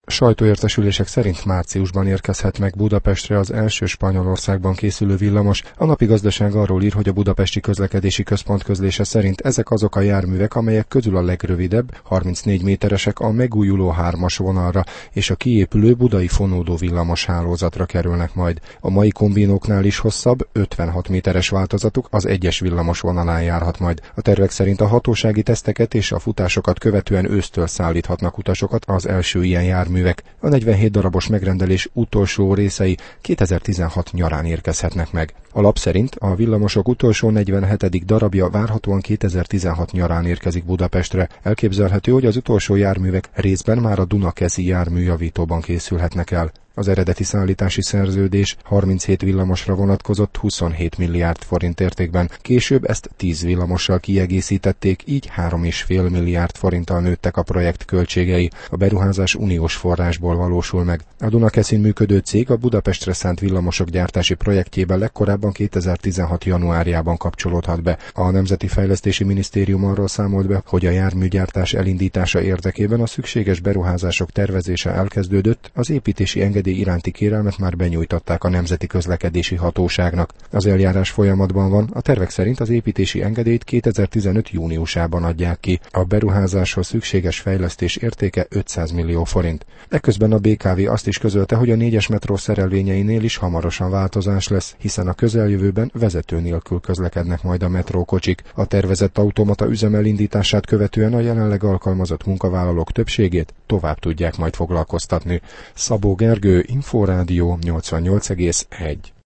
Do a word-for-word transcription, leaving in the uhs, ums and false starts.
Sajtóértesülések szerint márciusban érkezhet meg Budapestre az első Spanyolországban készülő villamos. A Napi Gazdaság arról ír, hogy a Budapesti Közlekedési Központ közlése szerint ezek azok a járművek, amelyek közül a legrövidebb, harmincnégy méteresek a megújuló hármas vonalra és a kiépülő budai fonódó villamos hálózatra kerülnek majd. A mai kombinóknál is hosszabb, ötvenhat méteres változatuk az egyes villamos vonalán járhat majd. A tervek szerint a hatósági teszteket és a futásokat követően ősztől szállíthatnak utasokat az első ilyen jármű. A negyvenhét darabos megrendelés utolsó részei kétezer-tizenhat nyarán érkezhetnek meg. A lap szerint a villamosok utolsó negyvenhetedik darabja várhatóan kétezer-tizenhat nyarán érkezik Budapestre. Elképzelhető, hogy az utolsó járművek részben már a Dunakeszi járműjavítóban készülhetnek el. Az eredeti szállítási szerződés harminchét villamosra vonatkozott huszonhét milliárd forint értékben. Később ezt tíz villamossal kiegészítették, így három egész öt milliárd forinttal nőttek a projekt költségei. A beruházás uniós forrásból valósul meg. A Dunakeszin működő cég a Budapestre szánt villamosok gyártási projektjében legkorábban kétezer-tizenhat januárjában kapcsolódhat be. A Nemzeti Fejlesztési Minisztérium arról számolt be, hogy a járműgyártás elindítása érdekében a szükséges beruházások tervezése elkezdődött, az építési engedély iránti kérelmet már benyújtották a Nemzeti Közlekedési Hatóságnak. Az eljárás folyamatban van, a tervek szerint az építési engedélyt kétezer-tizenöt júniusában adják ki. A beruházáshoz szükséges fejlesztés értéke ötszáz millió forint. Ekközben a bé ká vé azt is közölte, hogy a négyes metró szerelvényeinél is hamarosan változás lesz, hiszen a közeljövőben vezető nélkül közlekednek majd a metrókocsik. A tervezett automata üzem elindítását követően a jelenleg alkalmazott munkavállalók többségét tovább tudják majd foglalkoztatni. Szabó Gergő, Inforádió nyolcvannyolc egész egy.